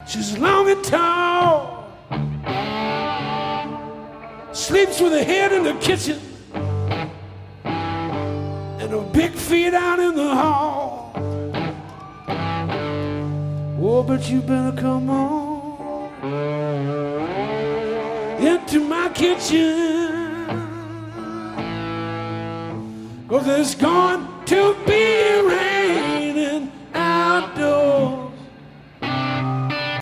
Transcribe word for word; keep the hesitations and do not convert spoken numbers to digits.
She's long and tall, sleeps with her head in the kitchen and her big feet out in the hall. Oh, but you better come on into my kitchen, 'cause there's going to be